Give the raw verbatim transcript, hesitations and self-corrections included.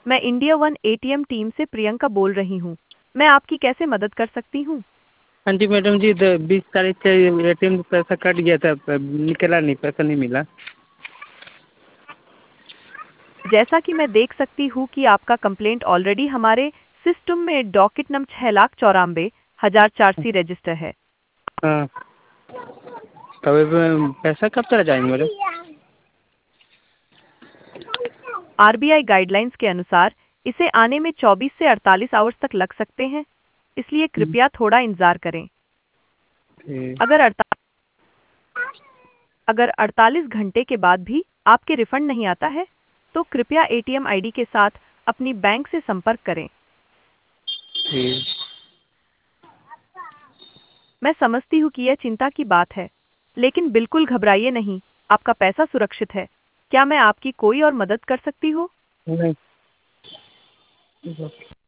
मैं India one ATM team से प्रियंका बोल रही हूँ। मैं आपकी कैसे मदद कर सकती हूँ? हाँ जी मैडम जी, द बीस तारीख से ए टी एम से पैसा कट गया था, प निकला नहीं, पैसा नहीं मिला। जैसा कि मैं देख सकती हूँ कि आपका कंप्लेंट ऑलरेडी हमारे सिस्टम में डॉकेट नंबर छह लाख चौरानवे हजार चार सी रजिस्टर है। हाँ, तब इसमें पैसा कब तक जाएंगे मैडम? आरबीआई गाइडलाइंस के अनुसार इसे आने में चौबीस से अड़तालीस आवर्स तक लग सकते हैं, इसलिए कृपया थोड़ा इंतजार करें। ठीक। अगर अड़ता अगर अड़तालीस घंटे के बाद भी आपके रिफंड नहीं आता है, तो कृपया एटीएम आईडी के साथ अपनी बैंक से संपर्क करें। ठीक। मैं समझती हूँ कि यह चिंता की बात है, लेकिन बिल्कुल घबराइए नहीं, आपका पैसा सुरक्षित है। क्या मैं आपकी कोई और मदद कर सकती हूँ? नहीं।